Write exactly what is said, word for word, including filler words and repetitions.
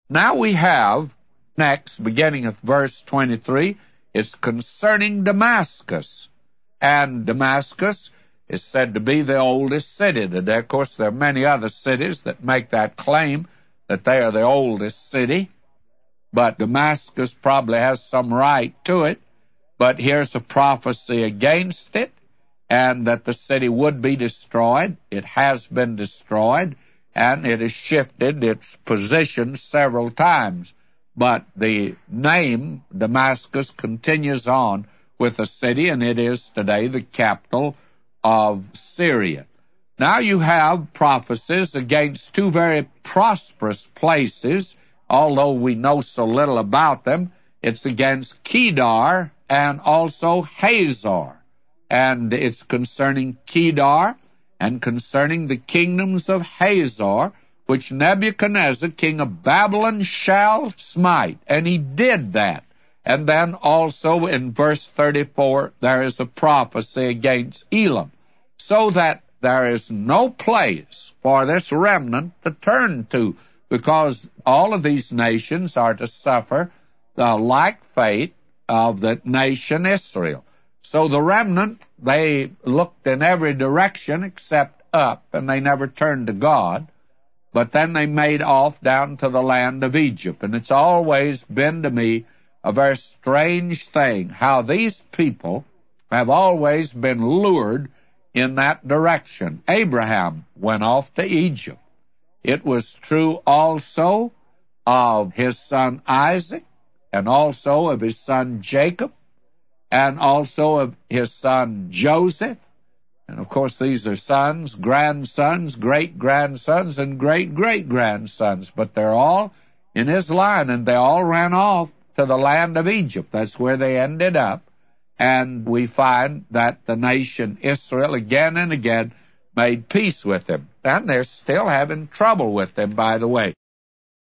Now we have, next, beginning at verse twenty-three, it's concerning Damascus. And Damascus is said to be the oldest city today. Of course, there are many other cities that make that claim, that they are the oldest city. But Damascus probably has some right to it. But here's a prophecy against it, and that the city would be destroyed. It has been destroyed, and it has shifted its position several times. But the name Damascus continues on with the city, and it is today the capital of Syria. Now you have prophecies against two very prosperous places, although we know so little about them. It's against Kedar and also Hazor. And it's concerning Kedar and concerning the kingdoms of Hazor, which Nebuchadnezzar, king of Babylon, shall smite. And he did that. And then also in verse thirty-four, there is a prophecy against Elam, so that there is no place for this remnant to turn to, because all of these nations are to suffer the like fate of the nation Israel. So the remnant, they looked in every direction except up, and they never turned to God. But then they made off down to the land of Egypt. And it's always been to me a very strange thing how these people have always been lured in that direction. Abraham went off to Egypt. It was true also of his son Isaac, and also of his son Jacob, and also of his son Joseph. And of course these are sons, grandsons, great-grandsons, and great-great-grandsons, but they're all in his line, and they all ran off to the land of Egypt. That's where they ended up. And we find that the nation Israel again and again made peace with him. And they're still having trouble with them, by the way.